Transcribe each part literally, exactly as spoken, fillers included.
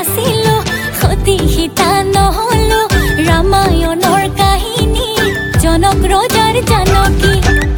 নাচিলো সতি সীতা নহলো ৰামায়ণৰ কাহিনী জনক ৰজাৰ জানকী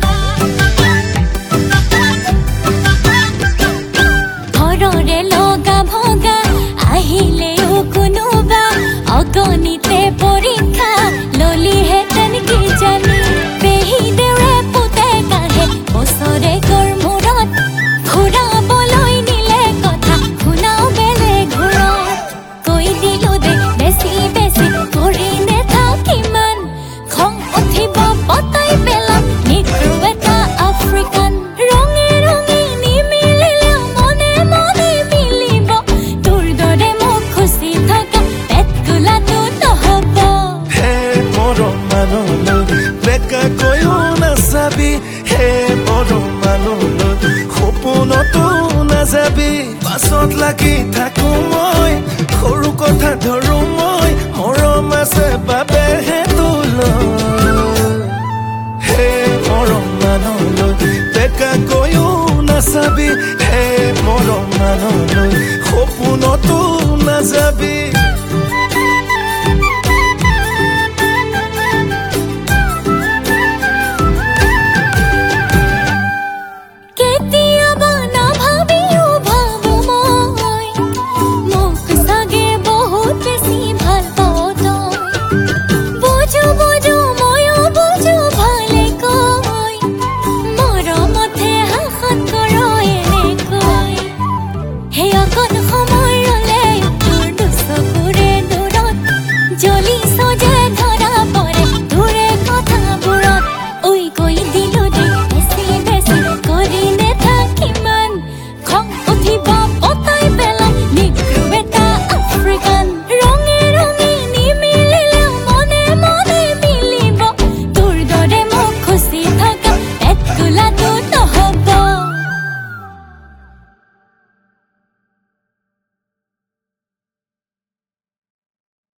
ঘৰৰে লগা ভগা আহিলেও কোনোবা অগণিতে পৰীক্ষা ললিহেঁতেন কি জানি পেহী দেউৰে পুতে কাহে বছৰে গৰ মূৰত ঘূৰাবলৈ নিলে কথা শুনাও বেলেগ ঘূৰত কৈ দিলো দে বেছি বেছি কৰি নেথাকিমান খং উঠিব পতাই পেলাম নিগ্ৰো এটা আফ্ৰিকান ৰঙে ৰঙে নিমিলিলেও মনে মনে মিলিব তোৰ দৰে মোক খুচি থকা পেট গোলাটো নহ'ব হে মৰম মানুহলো বেকা কৈও নাচাবি হে মৰম মানুহলো সপোনতো নাযাবি পাছত লাগি থাকো মই সৰু কথা ধৰো মই মৰম আছে বা